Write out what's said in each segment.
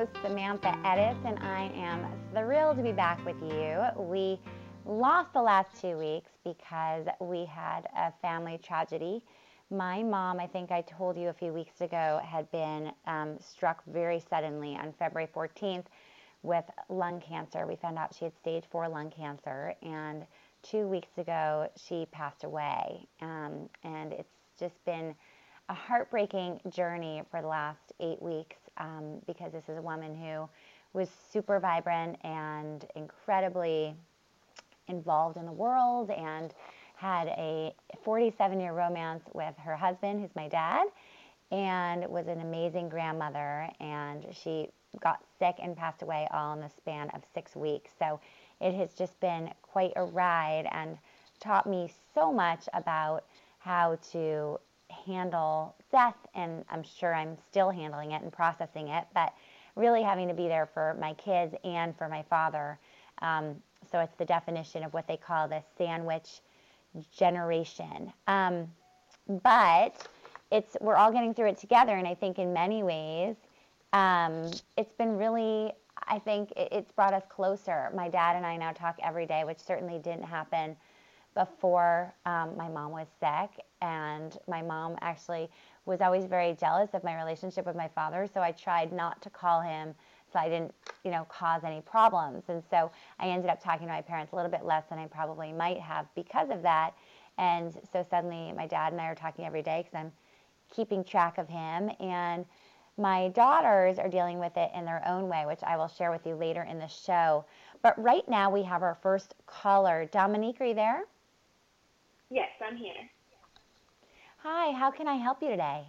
host, Samantha Edis, and I am thrilled to be back with you. We lost the last 2 weeks because we had a family tragedy. My mom, I think I told you a few weeks ago, had been struck very suddenly on February 14th with lung cancer. We found out she had stage 4 lung cancer, and 2 weeks ago she passed away. And it's just been a heartbreaking journey for the last 8 weeks because this is a woman who was super vibrant and incredibly involved in the world and had a 47-year romance with her husband, who's my dad, and was an amazing grandmother. And she got sick and passed away all in the span of 6 weeks. So it has just been quite a ride and taught me so much about how to handle death, and I'm sure I'm still handling it and processing it, but really having to be there for my kids and for my father. So it's the definition of what they call the sandwich generation. But we're all getting through it together, and I think in many ways it's been really, I think it's brought us closer. My dad and I now talk every day, which certainly didn't happen before my mom was sick, and my mom actually was always very jealous of my relationship with my father, so I tried not to call him so I didn't, cause any problems. And so I ended up talking to my parents a little bit less than I probably might have because of that. And so suddenly my dad and I are talking every day because I'm keeping track of him, and my daughters are dealing with it in their own way, which I will share with you later in the show. But right now we have our first caller. Dominique, are you there? Yes, I'm here. Hi, how can I help you today?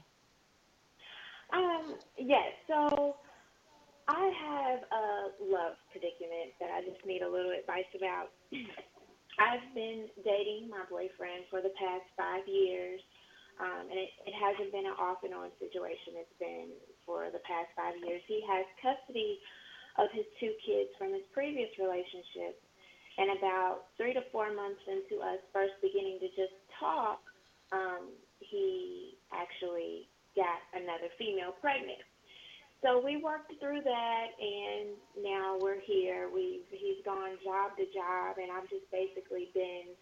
Yes, so I have a love predicament that I just need a little advice about. I've been dating my boyfriend for the past 5 years, and it hasn't been an off and on situation. It's been for the past 5 years. He has custody of his 2 kids from his previous relationship. And about 3 to 4 months into us first beginning to just talk, he actually got another female pregnant. So we worked through that, and now we're here. He's gone job to job, and I've just basically been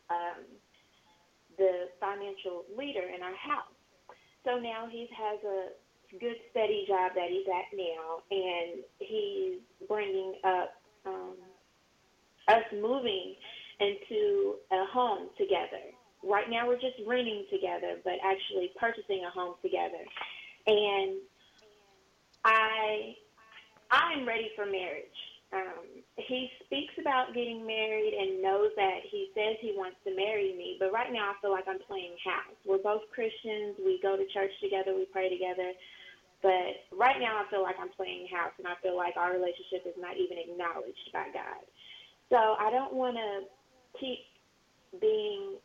the financial leader in our house. So now he has a good, steady job that he's at now, and he's bringing up us moving into a home together. Right now we're just renting together, but actually purchasing a home together. And I'm ready for marriage. He speaks about getting married and knows that he says he wants to marry me, but right now I feel like I'm playing house. We're both Christians. We go to church together. We pray together. But right now I feel like I'm playing house, and I feel like our relationship is not even acknowledged by God. So I don't want to keep being,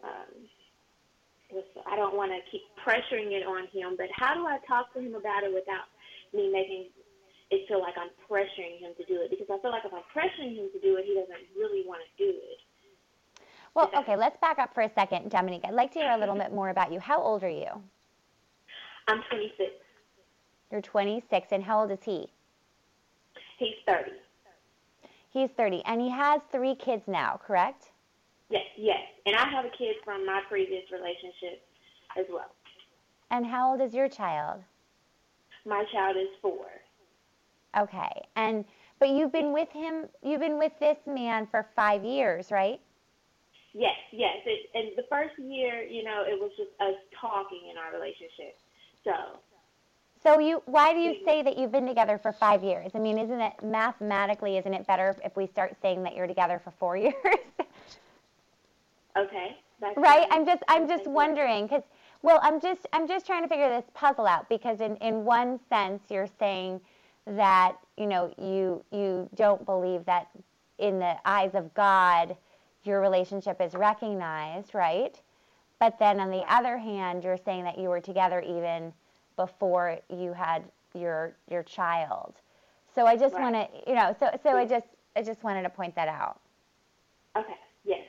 I don't want to keep pressuring it on him, but how do I talk to him about it without me making it feel like I'm pressuring him to do it? Because I feel like if I'm pressuring him to do it, he doesn't really want to do it. Well, okay, let's back up for a second, Dominique. I'd like to hear a little bit more about you. How old are you? I'm 26. You're 26, and how old is he? He's 30. He's 30, and he has 3 kids now, correct? Yes. And I have a kid from my previous relationship as well. And how old is your child? My child is 4. Okay, but you've been with this man for 5 years, right? Yes. And the first year, it was just us talking in our relationship. So why do you say that you've been together for 5 years? I mean, isn't it better if we start saying that you're together for 4 years? Okay. Right? I'm just wondering, because, well, I'm just trying to figure this puzzle out, because in one sense you're saying that, you don't believe that in the eyes of God your relationship is recognized, right? But then on the other hand, you're saying that you were together even before you had your child. So I just want to, I just wanted to point that out. Okay. Yes.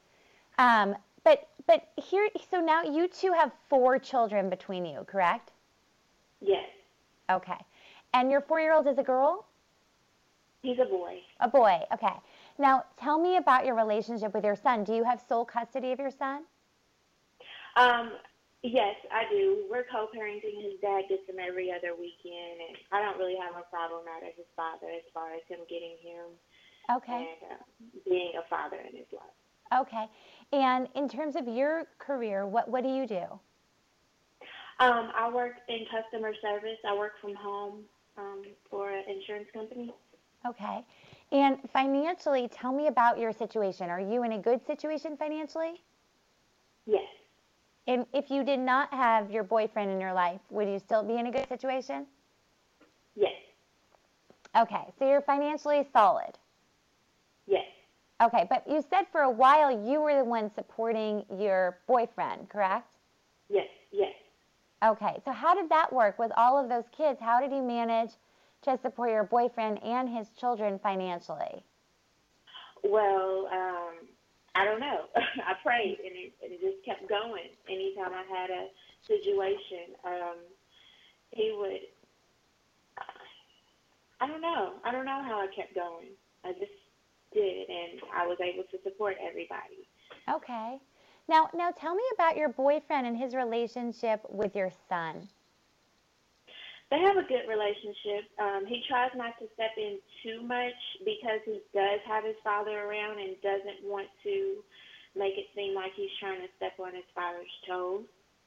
But here, so now you two have 4 children between you, correct? Yes. Okay. And your 4-year-old is a girl? He's a boy. A boy, okay. Now, tell me about your relationship with your son. Do you have sole custody of your son? Yes, I do. We're co-parenting. His dad gets him every other weekend, and I don't really have a problem out as his father as far as him getting him Okay. and being a father in his life. Okay. And in terms of your career, what do you do? I work in customer service. I work from home for an insurance company. Okay. And financially, tell me about your situation. Are you in a good situation financially? Yes. And if you did not have your boyfriend in your life, would you still be in a good situation? Yes. Okay. So you're financially solid. Yes. Okay. But you said for a while you were the one supporting your boyfriend, correct? Yes. Yes. Okay. So how did that work with all of those kids? How did you manage to support your boyfriend and his children financially? Well, I don't know. I prayed, and it just kept going. Anytime I had a situation, he would. I don't know. I don't know how I kept going. I just did, and I was able to support everybody. Okay. Now tell me about your boyfriend and his relationship with your son. They have a good relationship. He tries not to step in too much because he does have his father around and doesn't want to make it seem like he's trying to step on his father's toes.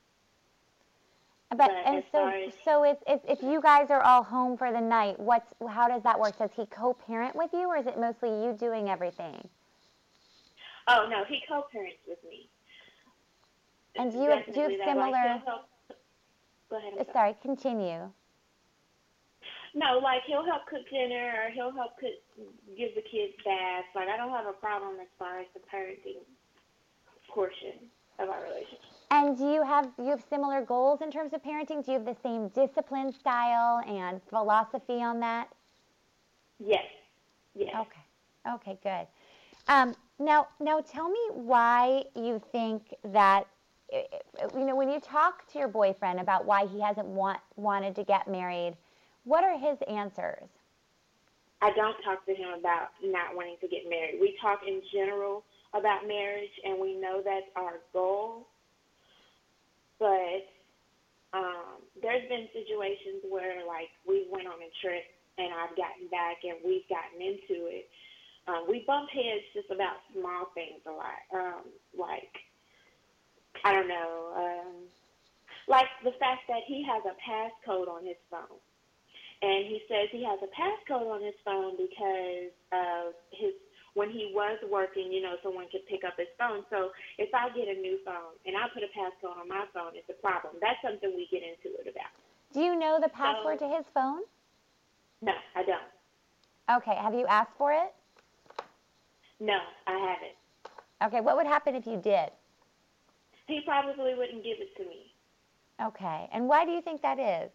But and so if you guys are all home for the night, how does that work? Does he co-parent with you, or is it mostly you doing everything? Oh no, he co-parents with me. And do you have similar? Like, go ahead. Sorry, continue. No, like he'll help cook dinner or he'll help give the kids baths. Like I don't have a problem as far as the parenting portion of our relationship. And do you have similar goals in terms of parenting? Do you have the same discipline style and philosophy on that? Yes. Yes. Okay. Okay, good. Now tell me why you think that, when you talk to your boyfriend about why he hasn't wanted to get married, what are his answers? I don't talk to him about not wanting to get married. We talk in general about marriage, and we know that's our goal. But there's been situations where, like, we went on a trip, and I've gotten back, and we've gotten into it. We bump heads just about small things a lot. Like, I don't know, like the fact that he has a passcode on his phone. And he says he has a passcode on his phone because of when he was working, someone could pick up his phone. So if I get a new phone and I put a passcode on my phone, it's a problem. That's something we get into it about. Do you know the password to his phone? No, I don't. Okay, have you asked for it? No, I haven't. Okay, what would happen if you did? He probably wouldn't give it to me. Okay, and why do you think that is?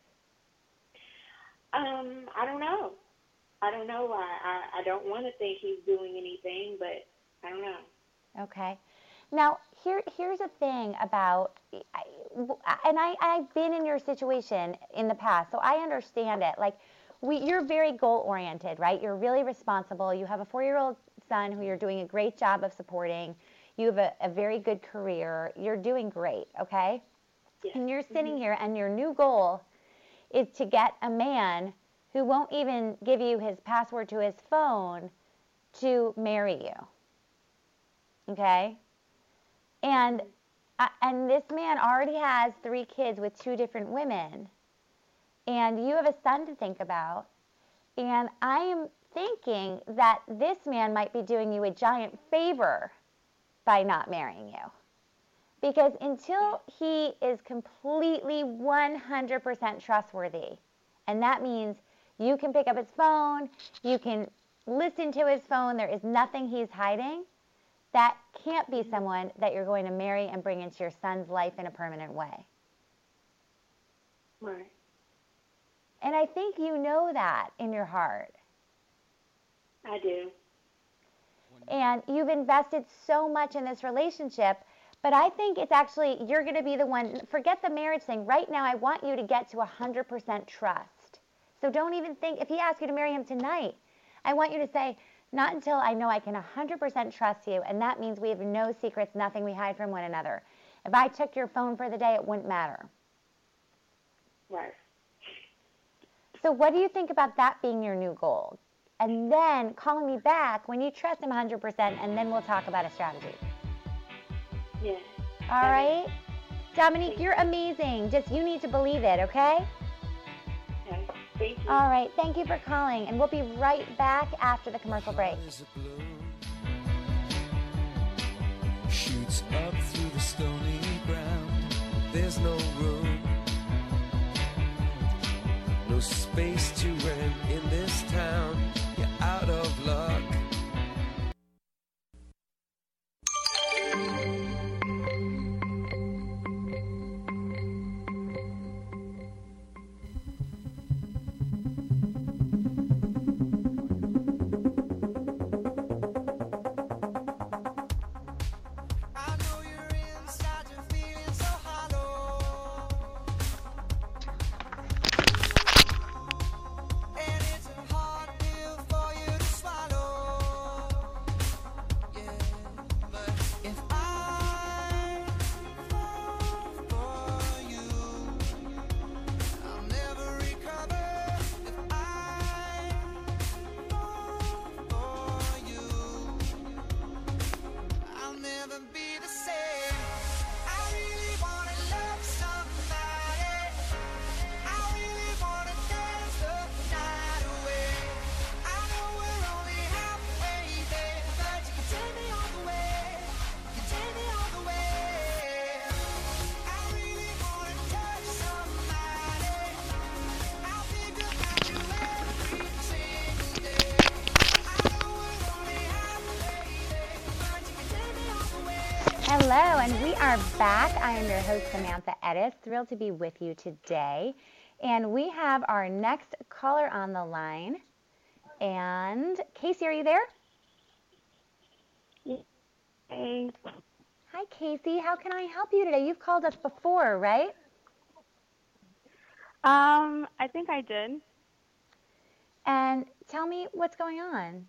I don't know. I don't know why. I don't want to think he's doing anything, but I don't know. Okay. Now, here's a thing about, and I've been in your situation in the past, so I understand it. Like, you're very goal-oriented, right? You're really responsible. You have a 4-year-old son who you're doing a great job of supporting. You have a very good career. You're doing great, okay? Yeah. And you're sitting here, and your new goal is to get a man who won't even give you his password to his phone to marry you. Okay? And this man already has 3 kids with 2 different women. And you have a son to think about. And I am thinking that this man might be doing you a giant favor by not marrying you. Because until he is completely 100% trustworthy, and that means you can pick up his phone, you can listen to his phone, there is nothing he's hiding, that can't be someone that you're going to marry and bring into your son's life in a permanent way. Right. And I think you know that in your heart. I do. And you've invested so much in this relationship, but I think it's actually, you're going to be the one, forget the marriage thing. Right now, I want you to get to 100% trust. So don't even think, if he asks you to marry him tonight, I want you to say, not until I know I can 100% trust you, and that means we have no secrets, nothing we hide from one another. If I took your phone for the day, it wouldn't matter. Right. So what do you think about that being your new goal? And then calling me back when you trust him 100%, and then we'll talk about a strategy. Yes. All right? Dominique, you're amazing. Just you need to believe it, okay? Okay. Thank you. All right. Thank you for calling, and we'll be right back after the commercial break. Shoots up through the stony ground. There's no room, no space to rent in this town. You're out of luck. Hello, and we are back. I am your host, Samantha Edis. Thrilled to be with you today. And we have our next caller on the line. And Casey, are you there? Hey. Hi, Casey. How can I help you today? You've called us before, right? I think I did. And tell me what's going on.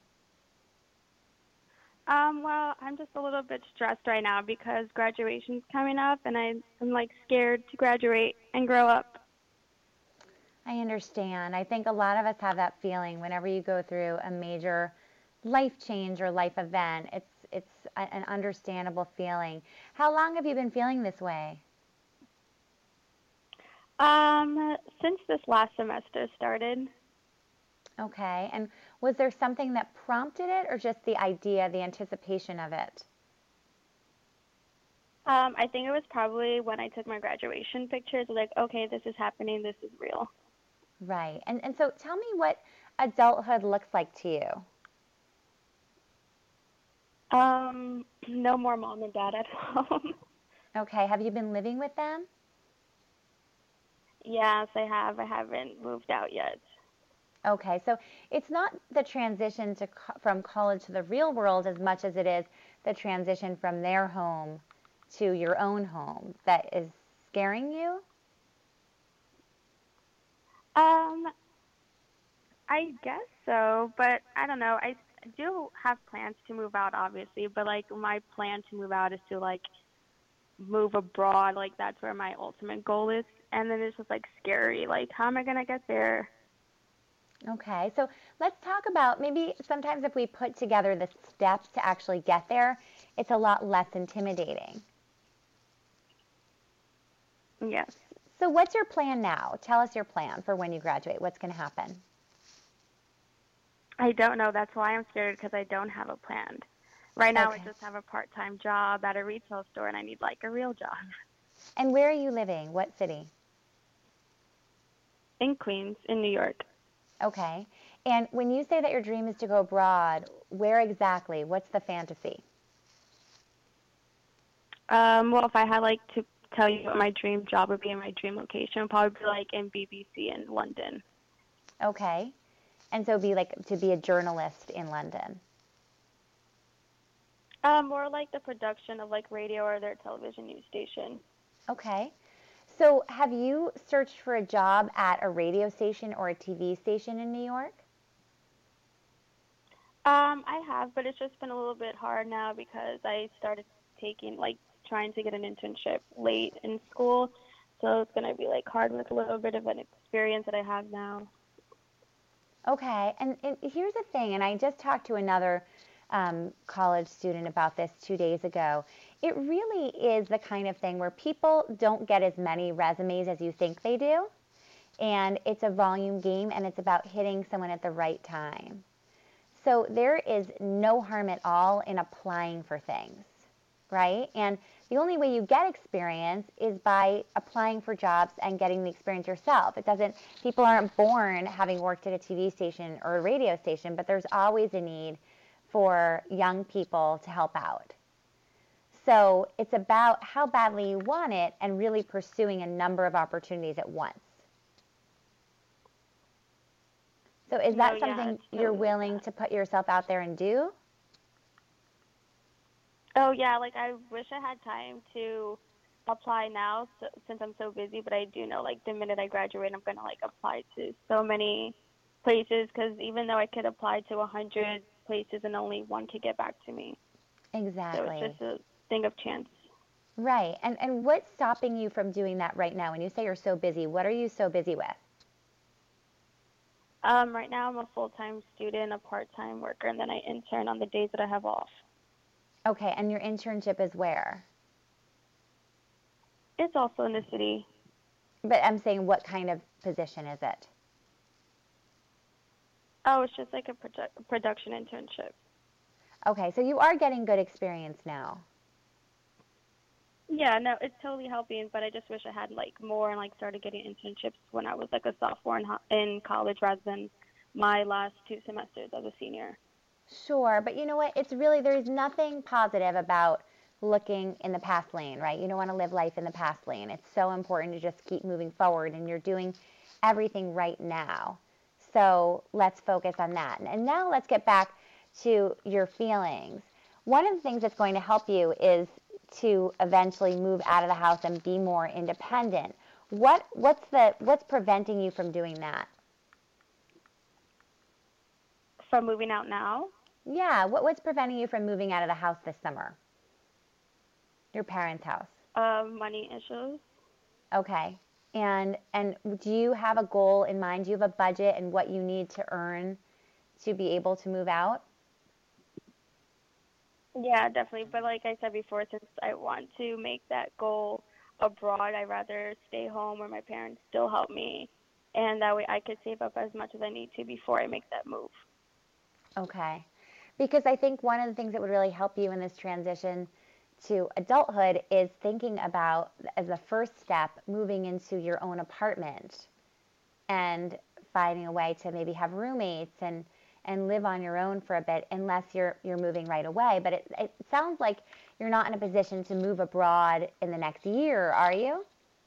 Well, I'm just a little bit stressed right now because graduation's coming up and I'm like scared to graduate and grow up. I understand. I think a lot of us have that feeling whenever you go through a major life change or life event. It's an understandable feeling. How long have you been feeling this way? Since this last semester started. Okay. And was there something that prompted it or just the idea, the anticipation of it? I think it was probably when I took my graduation pictures, like, okay, this is happening, this is real. Right. And so tell me what adulthood looks like to you. No more mom and dad at home. Okay. Have you been living with them? Yes, I have. I haven't moved out yet. Okay, so it's not the transition from college to the real world as much as it is the transition from their home to your own home that is scaring you? I guess so, but I don't know. I do have plans to move out, obviously, but like my plan to move out is to like move abroad. Like that's where my ultimate goal is. And then it's just like scary. Like, how am I going to get there? Okay, so let's talk about maybe sometimes if we put together the steps to actually get there, it's a lot less intimidating. Yes. So what's your plan now? Tell us your plan for when you graduate. What's going to happen? I don't know. That's why I'm scared because I don't have a plan. Right now, Okay. I just have a part-time job at a retail store, and I need like a real job. And where are you living? What city? In Queens, in New York. Okay. And when you say that your dream is to go abroad, where exactly? What's the fantasy? Well, if I had like to tell you what my dream job would be in my dream location, it would probably be like in BBC in London. Okay. And so be like to be a journalist in London. More like the production of like radio or their television news station. Okay. So have you searched for a job at a radio station or a TV station in New York? I have, but it's just been a little bit hard now because I started trying to get an internship late in school. So it's going to be hard with a little bit of an experience that I have now. Okay, and here's the thing, and I just talked to another college student about this 2 days ago. It really is the kind of thing where people don't get as many resumes as you think they do, and it's a volume game, and it's about hitting someone at the right time. So there is no harm at all in applying for things, right? And the only way you get experience is by applying for jobs and getting the experience yourself. People aren't born having worked at a TV station or a radio station, but there's always a need for young people to help out. So it's about how badly you want it and really pursuing a number of opportunities at once. So is that something you're willing to put yourself out there and do? Oh, yeah, I wish I had time to apply now since I'm so busy, but I do know, the minute I graduate, I'm going to, apply to so many places because even though I could apply to 100 places and only one could get back to me. Exactly. So it's just a thing of chance. Right. And what's stopping you from doing that right now? When you say you're so busy, what are you so busy with? Right now I'm a full-time student, a part-time worker, and then I intern on the days that I have off. Okay, and your internship is where? It's also in the city. But I'm saying, what kind of position is it? Oh, it's just a production internship. Okay, so you are getting good experience now. Yeah, no, it's totally helping, but I just wish I had more and started getting internships when I was a sophomore in college rather than my last 2 semesters as a senior. Sure, but you know what? There's nothing positive about looking in the past lane, right? You don't want to live life in the past lane. It's so important to just keep moving forward, and you're doing everything right now. So let's focus on that. And now let's get back to your feelings. One of the things that's going to help you is to eventually move out of the house and be more independent. What's preventing you from doing that? From moving out now? Yeah, what's preventing you from moving out of the house this summer? Your parents' house. Money issues. Okay. And do you have a goal in mind? Do you have a budget and what you need to earn to be able to move out? Yeah, definitely. But like I said before, since I want to make that goal abroad, I'd rather stay home where my parents still help me. And that way I could save up as much as I need to before I make that move. Okay. Because I think one of the things that would really help you in this transition to adulthood is thinking about, as a first step, moving into your own apartment and finding a way to maybe have roommates and live on your own for a bit, unless you're moving right away. But it sounds like you're not in a position to move abroad in the next year, are you?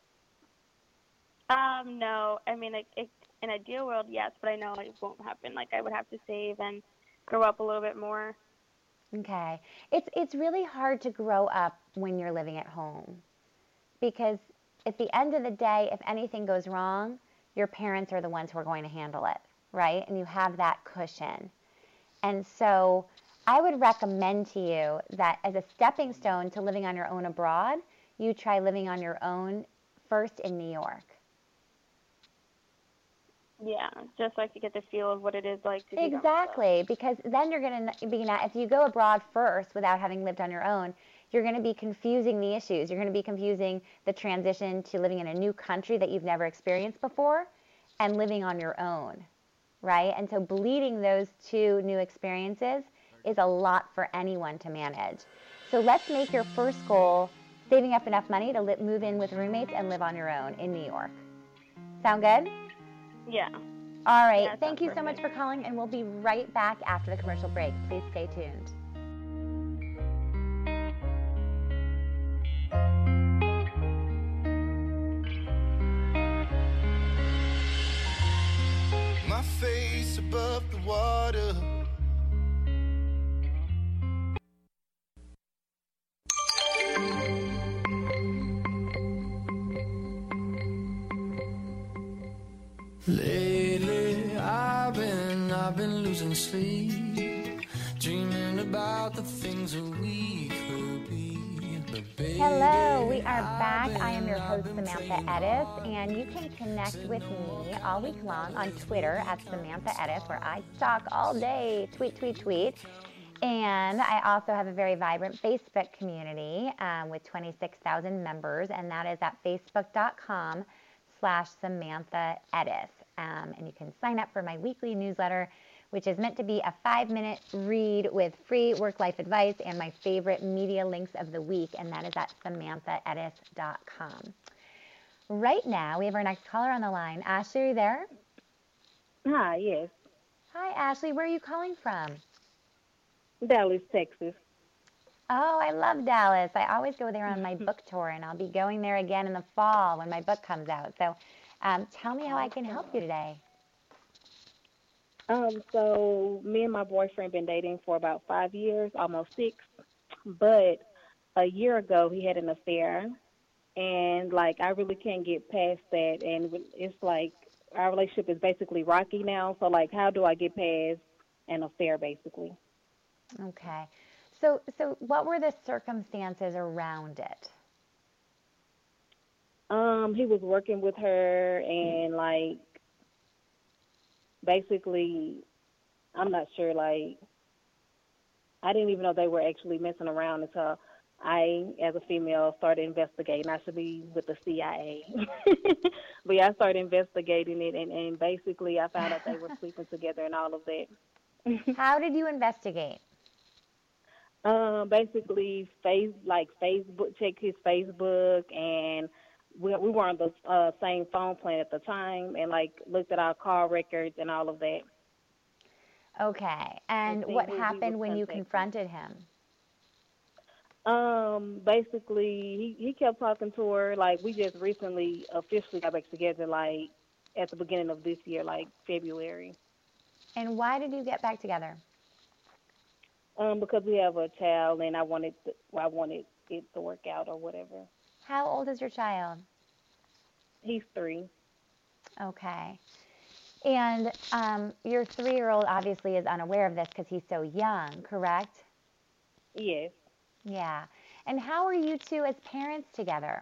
No. I mean, in an ideal world, yes, but I know it won't happen. I would have to save and grow up a little bit more. Okay. It's really hard to grow up when you're living at home, because at the end of the day, if anything goes wrong, your parents are the ones who are going to handle it, right? And you have that cushion. And so I would recommend to you that as a stepping stone to living on your own abroad, you try living on your own first in New York. Yeah, just so I could get the feel of what it is like to be Exactly, because then you're going to be, if you go abroad first without having lived on your own, you're going to be confusing the issues. You're going to be confusing the transition to living in a new country that you've never experienced before and living on your own, right? And so bleeding those two new experiences is a lot for anyone to manage. So let's make your first goal saving up enough money to move in with roommates and live on your own in New York. Sound good? Yeah. All right. Yeah, Thank you so much for calling, and we'll be right back after the commercial break. Please stay tuned. My face above the water. Lately, I've been losing sleep, dreaming about the things that we could be. But baby, Hello, we are back. I am your host, Samantha Edis, and you can connect with me all week long on Twitter at Samantha Edis, where I talk all day, tweet. And I also have a very vibrant Facebook community with 26,000 members, and that is at facebook.com/Samantha Edis. And you can sign up for my weekly newsletter, which is meant to be a 5-minute read with free work-life advice and my favorite media links of the week, and that is at SamanthaEdis.com. Right now, we have our next caller on the line. Ashley, are you there? Hi, yes. Hi, Ashley. Where are you calling from? Dallas, Texas. Oh, I love Dallas. I always go there on my book tour, and I'll be going there again in the fall when my book comes out. So tell me how I can help you today. So me and my boyfriend been dating for about 5 years, almost 6. But a year ago, he had an affair, and I really can't get past that. And it's like our relationship is basically rocky now. So how do I get past an affair, basically? Okay. So what were the circumstances around it? He was working with her, and basically, I'm not sure. I didn't even know they were actually messing around until I, as a female, started investigating. I should be with the CIA. But yeah, I started investigating it, and basically I found out they were sleeping together and all of that. How did you investigate? Basically, Facebook, check his Facebook, and we were on the same phone plan at the time, and looked at our call records and all of that. Okay. And what happened when you confronted him? Basically, he kept talking to her. We just recently officially got back together, at the beginning of this year, February. And why did you get back together? Because we have a child, and I wanted it to work out or whatever. How old is your child? He's 3. Okay. And your 3-year-old obviously is unaware of this because he's so young, correct? Yes. Yeah. And how are you two as parents together?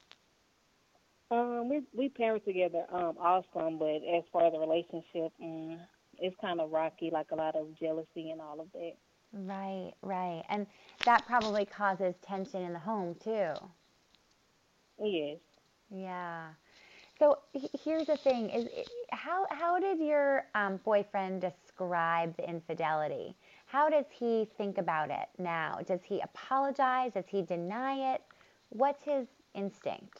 We parent together awesome, but as far as the relationship, it's kind of rocky, a lot of jealousy and all of that. Right. And that probably causes tension in the home, too. Yes. Yeah. So here's the thing: how did your boyfriend describe the infidelity? How does he think about it now? Does he apologize? Does he deny it? What's his instinct?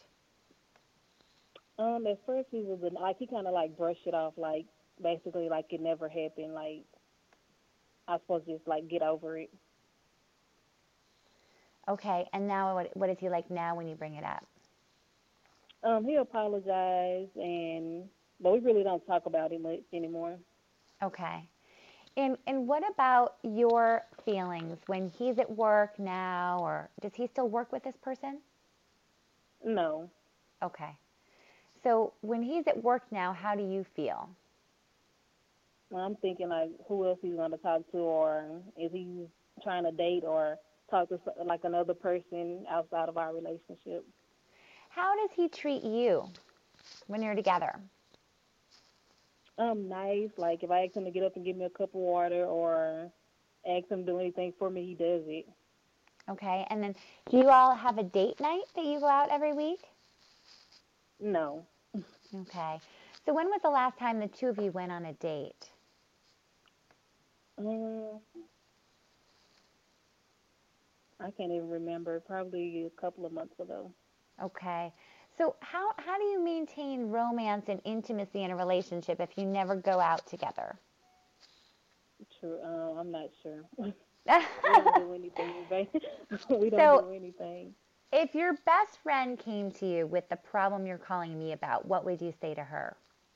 At first he was he kind of brushed it off, basically it never happened. I supposed to just get over it. Okay, and now what is he like now when you bring it up? He apologized, but we really don't talk about it much anymore. Okay. And what about your feelings when he's at work now, or does he still work with this person? No. Okay. So when he's at work now, how do you feel? I'm thinking who else he's going to talk to, or is he trying to date or talk to another person outside of our relationship. How does he treat you when you're together? Nice. If I ask him to get up and give me a cup of water or ask him to do anything for me, he does it. Okay, and then do you all have a date night that you go out every week? No. Okay. So when was the last time the two of you went on a date? I can't even remember. Probably a couple of months ago. Okay. So how do you maintain romance and intimacy in a relationship if you never go out together? True. I'm not sure. We don't do anything. We don't do anything. If your best friend came to you with the problem you're calling me about, what would you say to her?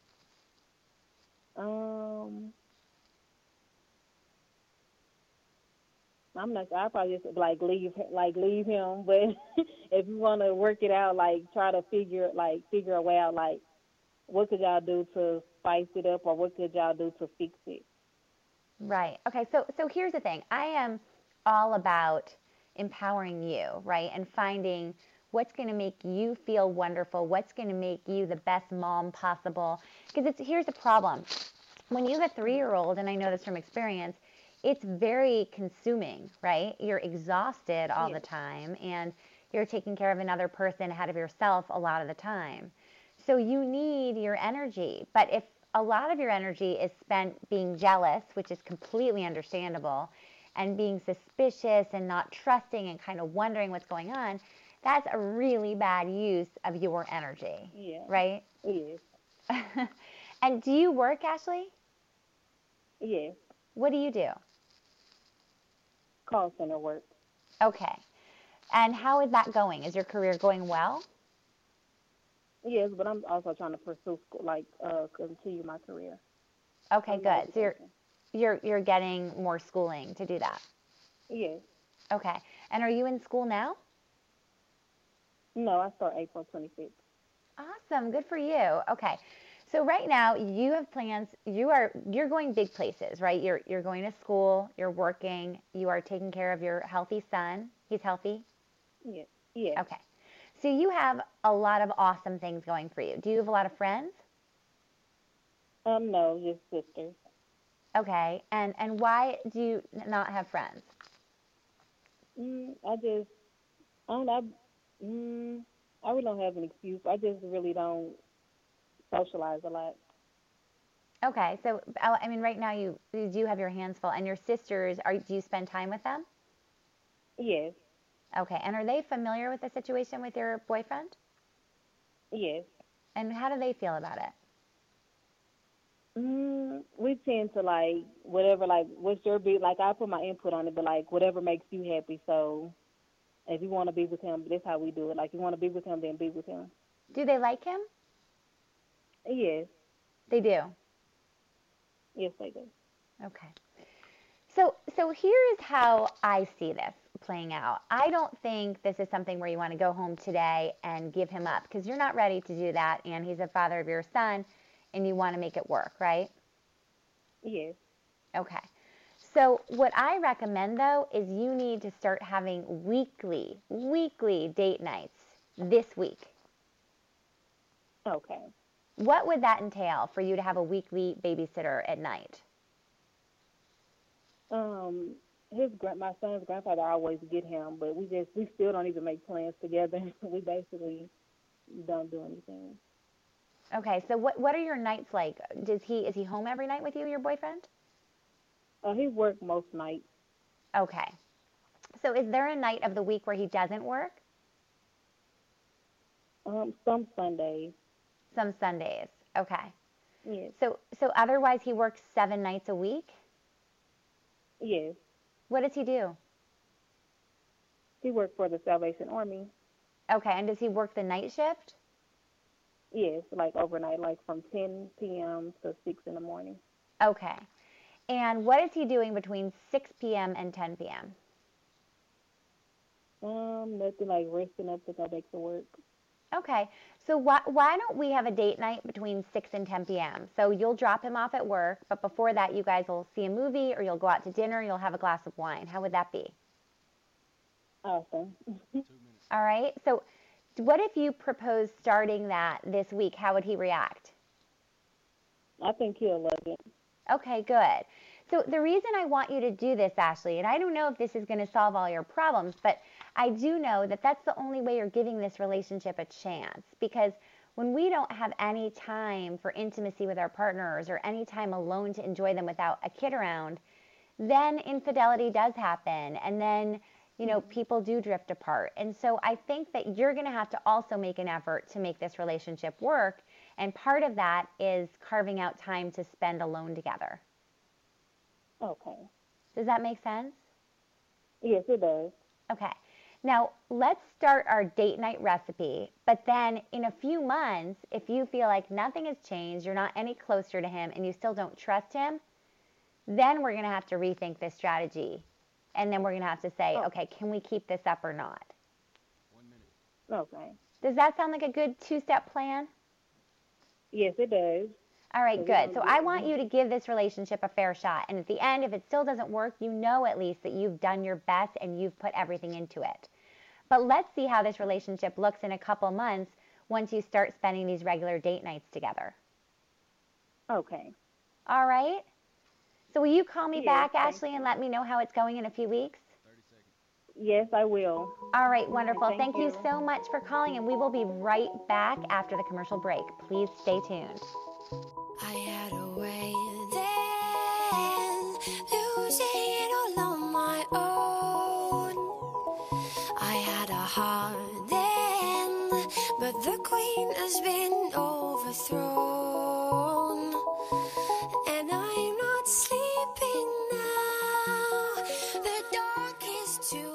I'm not. I probably just leave him. But if you want to work it out, try to figure a way out. What could y'all do to spice it up, or what could y'all do to fix it? Right. Okay. So here's the thing. I am all about empowering you, right? And finding what's going to make you feel wonderful, what's going to make you the best mom possible. Because here's the problem. When you have a 3-year-old, and I know this from experience, it's very consuming, right? You're exhausted all the time, and you're taking care of another person ahead of yourself a lot of the time. So you need your energy. But if a lot of your energy is spent being jealous, which is completely understandable, and being suspicious and not trusting and kind of wondering what's going on, that's a really bad use of your energy, right? Yes. And do you work, Ashley? Yes. What do you do? Call center work. Okay. And how is that going? Is your career going well? Yes, but I'm also trying to pursue school, continue my career. Okay, good. So you're getting more schooling to do that. Yes. Okay. And are you in school now? No, I start April 25th. Awesome. Good for you. Okay. So right now you have plans. You're going big places, right? You're going to school, you're working, you are taking care of your healthy son. He's healthy? Yes. Yes. Okay. So you have a lot of awesome things going for you. Do you have a lot of friends? No, just sisters. Okay. And why do you not have friends? I just, I don't know. I really don't have an excuse. I just really don't socialize a lot. Okay. So I mean, right now you do have your hands full, and your sisters do you spend time with them? Yes. Okay. And are they familiar with the situation with your boyfriend? Yes. And how do they feel about it? We tend to whatever, what's your big, I put my input on it, but whatever makes you happy. So if you want to be with him, that's how we do it. You want to be with him, then be with him. Do they like him? Yes. They do? Yes, they do. Okay. So here's how I see this playing out. I don't think this is something where you want to go home today and give him up, because you're not ready to do that, and he's the father of your son, and you want to make it work, right? Yes. Okay. So what I recommend, though, is you need to start having weekly date nights this week. Okay. What would that entail for you to have a weekly babysitter at night? My son's grandfather always get him, but we still don't even make plans together. We basically don't do anything. Okay, so what are your nights like? Is he home every night with you, your boyfriend? He works most nights. Okay. So is there a night of the week where he doesn't work? Some Sundays. Some Sundays. Okay. Yes. So otherwise he works 7 nights a week? Yes. What does he do? He works for the Salvation Army. Okay, and does he work the night shift? Yes, overnight, from 10 p.m. to 6 in the morning. Okay. And what is he doing between 6 p.m. and 10 p.m.? Nothing, resting up to go back to work. Okay. So why don't we have a date night between 6 and 10 p.m.? So you'll drop him off at work, but before that you guys will see a movie, or you'll go out to dinner, you'll have a glass of wine. How would that be? Awesome. All right. So what if you propose starting that this week? How would he react? I think he'll love it. Okay, good. So the reason I want you to do this, Ashley, and I don't know if this is going to solve all your problems, but I do know that that's the only way you're giving this relationship a chance. Because when we don't have any time for intimacy with our partners, or any time alone to enjoy them without a kid around, then infidelity does happen. And then, people do drift apart. And so I think that you're going to have to also make an effort to make this relationship work. And part of that is carving out time to spend alone together. Okay. Does that make sense? Yes, it does. Okay. Now, let's start our date night recipe. But then in a few months, if you feel like nothing has changed, you're not any closer to him, and you still don't trust him, then we're going to have to rethink this strategy. And then we're going to have to say, okay, can we keep this up or not? 1 minute. Okay. Does that sound like a good 2-step plan? Yes, it does. All right, good. So I want you to give this relationship a fair shot. And at the end, if it still doesn't work, you know at least that you've done your best and you've put everything into it. But let's see how this relationship looks in a couple months once you start spending these regular date nights together. Okay. All right? So will you call me back, thank Ashley, and let me know how it's going in a few weeks? Yes, I will. All right, wonderful. Thank Thank you you. so much for calling, and we will be right back after the commercial break. Please stay tuned. I had a way then, losing it all on my own. I had a heart then, but the queen has been overthrown. And I'm not sleeping now, the dark is too.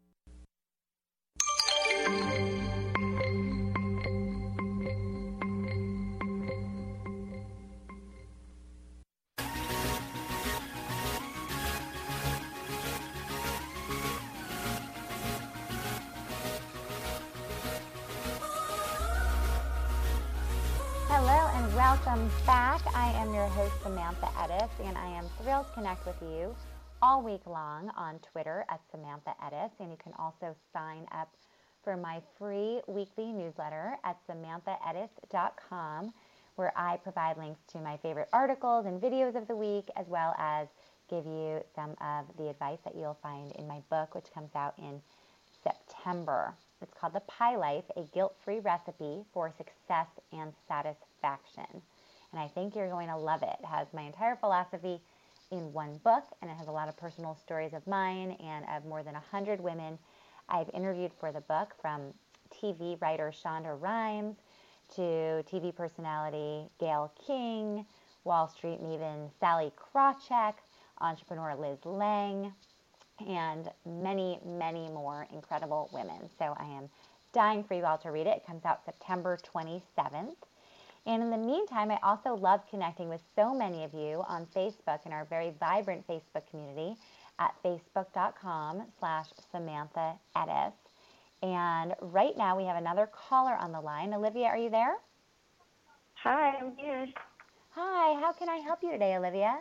Hello and welcome back. I am your host, Samantha Edis, and I am thrilled to connect with you all week long on Twitter at Samantha Edis. And you can also sign up for my free weekly newsletter at samanthaedis.com, where I provide links to my favorite articles and videos of the week, as well as give you some of the advice that you'll find in my book, which comes out in September. It's called The Pie Life, a guilt-free recipe for success and satisfaction. And I think you're going to love it. It has my entire philosophy in one book, and it has a lot of personal stories of mine and of more than 100 women I've interviewed for the book, from TV writer Shonda Rhimes to TV personality Gayle King, Wall Street maven Sally Krawcheck, entrepreneur Liz Lang, and many, many more incredible women. So I am dying for you all to read it. It comes out September 27th. And in the meantime, I also love connecting with so many of you on Facebook in our very vibrant Facebook community at facebook.com/Samantha Edis. And right now we have another caller on the line. Olivia, are you there? Hi, I'm here. Hi, how can I help you today, Olivia?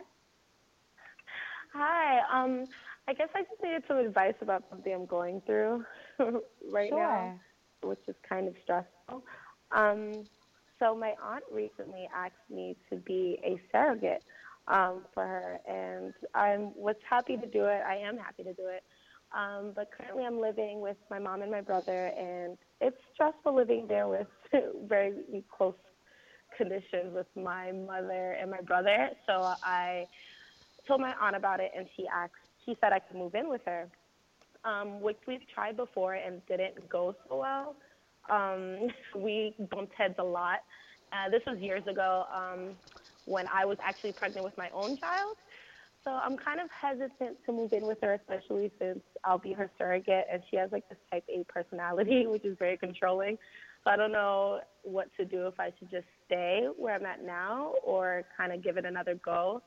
Hi, I guess I just needed some advice about something I'm going through right now, which is kind of stressful. So my aunt recently asked me to be a surrogate for her, and I was happy to do it. I am happy to do it. But currently I'm living with my mom and my brother, and it's stressful living there with very close conditions with my mother and my brother. So I told my aunt about it, and she said I could move in with her, which we've tried before and didn't go so well. We bumped heads a lot. This was years ago when I was actually pregnant with my own child. So I'm kind of hesitant to move in with her, especially since I'll be her surrogate, and she has like this type A personality, which is very controlling. So I don't know what to do, if I should just stay where I'm at now or kind of give it another go.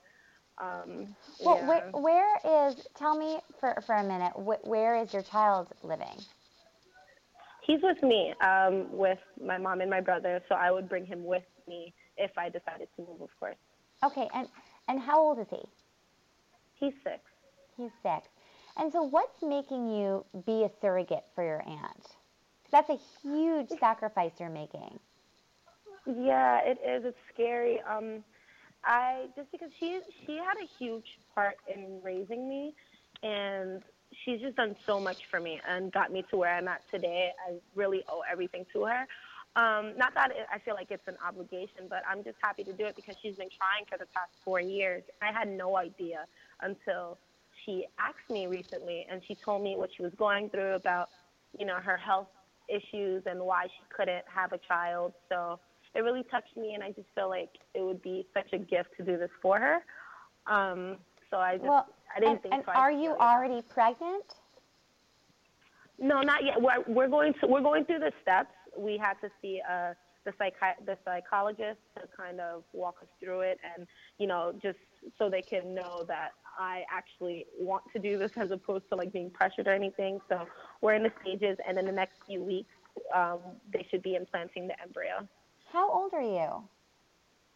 Where is, tell me for a minute, where is your child living? He's with me, with my mom and my brother, so I would bring him with me if I decided to move, of course. Okay, and how old is he? He's 6. He's 6. And so what's making you be a surrogate for your aunt? 'Cause that's a huge sacrifice you're making. Yeah, it is. It's scary. Just because she had a huge part in raising me, and she's just done so much for me and got me to where I'm at today. I really owe everything to her. Not that I feel like it's an obligation, but I'm just happy to do it because she's been trying for the past 4 years. I had no idea until she asked me recently, and she told me what she was going through about, her health issues and why she couldn't have a child. So it really touched me, and I just feel like it would be such a gift to do this for her. So I didn't think. And are you already pregnant? No, not yet. We're going through the steps. We had to see the psychologist to kind of walk us through it, and just so they can know that I actually want to do this as opposed to like being pressured or anything. So we're in the stages, and in the next few weeks, they should be implanting the embryo. How old are you?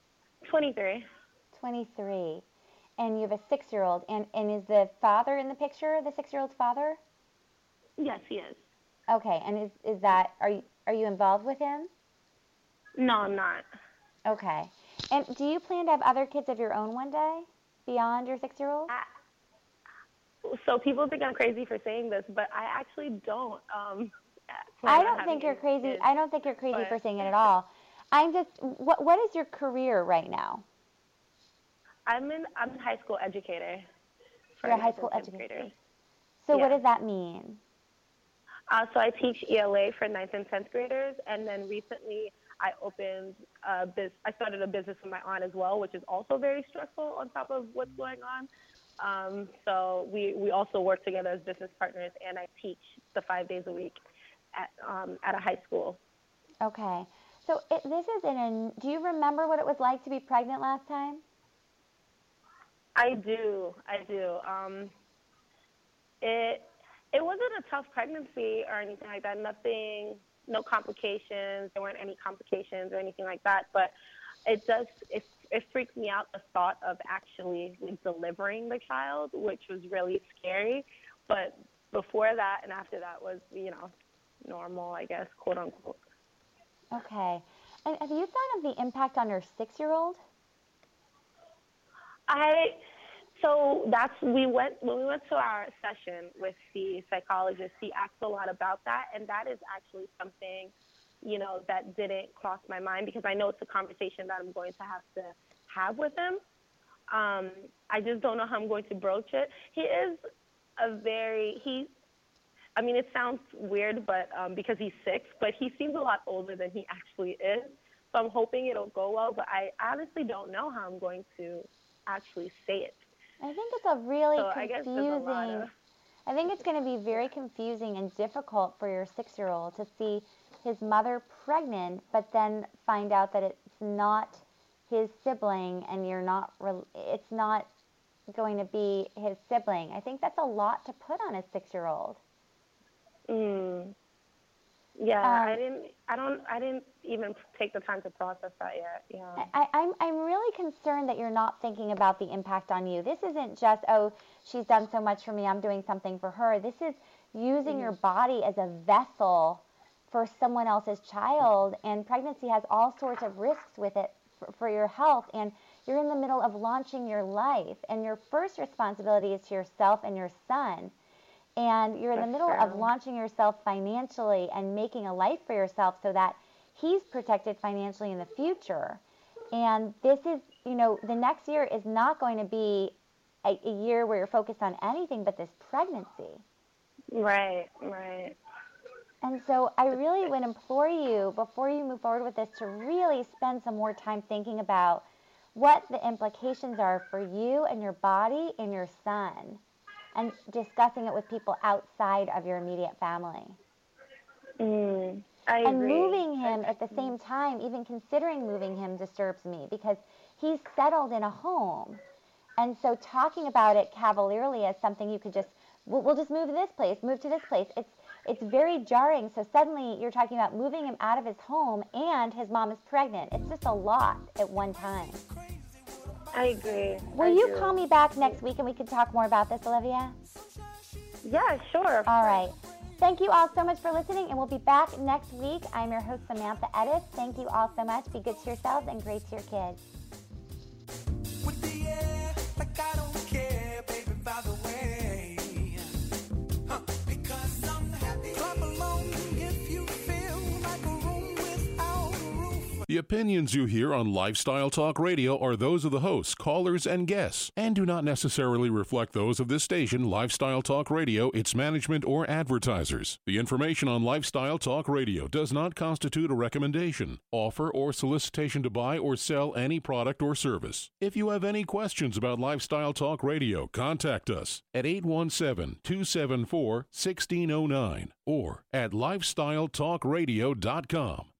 23. 23. And you have a 6-year-old. And is the father in the picture, the 6-year-old's father? Yes, he is. Okay. And is that, are you involved with him? No, I'm not. Okay. And do you plan to have other kids of your own one day beyond your 6-year-old? So people think I'm crazy for saying this, but I actually don't. I don't think you're crazy. Kids, I don't think you're crazy for saying it at all. I'm just, what is your career right now? I'm a high school educator. You're a high school educator. Graders. So Yeah. what does that mean? So I teach ELA for 9th and 10th graders, and then recently I started a business with my aunt as well, which is also very stressful on top of what's going on. So we also work together as business partners, and I teach the 5 days a week at a high school. Okay. So do you remember what it was like to be pregnant last time? I do. It wasn't a tough pregnancy or anything like that. No complications. There weren't any complications or anything like that. But it freaked me out, the thought of actually delivering the child, which was really scary. But before that and after that was, normal, I guess, quote unquote. Okay. And have you thought of the impact on your 6-year-old? When we went to our session with the psychologist, he asked a lot about that, and that is actually something, that didn't cross my mind, because I know it's a conversation that I'm going to have with him. I just don't know how I'm going to broach it. He is it sounds weird, but because he's 6, but he seems a lot older than he actually is. So I'm hoping it'll go well, but I honestly don't know how I'm going to actually say it. I think it's a really confusing. I think it's going to be very confusing and difficult for your 6-year-old to see his mother pregnant, but then find out that it's not his sibling, and it's not going to be his sibling. I think that's a lot to put on a 6-year-old. Yeah, I didn't even take the time to process that yet. Yeah. I'm really concerned that you're not thinking about the impact on you. This isn't just, oh, she's done so much for me, I'm doing something for her. This is using your body as a vessel for someone else's child, and pregnancy has all sorts of risks with it for your health, and you're in the middle of launching your life, and your first responsibility is to yourself and your son. And you're in the middle of launching yourself financially and making a life for yourself so that he's protected financially in the future. And this is, the next year is not going to be a year where you're focused on anything but this pregnancy. Right. And so I really would implore you, before you move forward with this, to really spend some more time thinking about what the implications are for you and your body and your son, and discussing it with people outside of your immediate family. I agree. And moving him at the same time, even considering moving him, disturbs me, because he's settled in a home. And so talking about it cavalierly as something you could just, we'll just move to this place, it's very jarring. So suddenly you're talking about moving him out of his home and his mom is pregnant. It's just a lot at one time. I agree. Will you call me back next week and we can talk more about this, Olivia? Yeah, sure. All right. Thank you all so much for listening, and we'll be back next week. I'm your host, Samantha Edis. Thank you all so much. Be good to yourselves and great to your kids. With the air, like I don't care, baby, by the way. Because I'm happy. Clap along if you feel like a room without a roof. The opinions you hear on Lifestyle Talk Radio are those of the hosts, callers, and guests, and do not necessarily reflect those of this station, Lifestyle Talk Radio, its management, or advertisers. The information on Lifestyle Talk Radio does not constitute a recommendation, offer, or solicitation to buy or sell any product or service. If you have any questions about Lifestyle Talk Radio, contact us at 817-274-1609 or at lifestyletalkradio.com.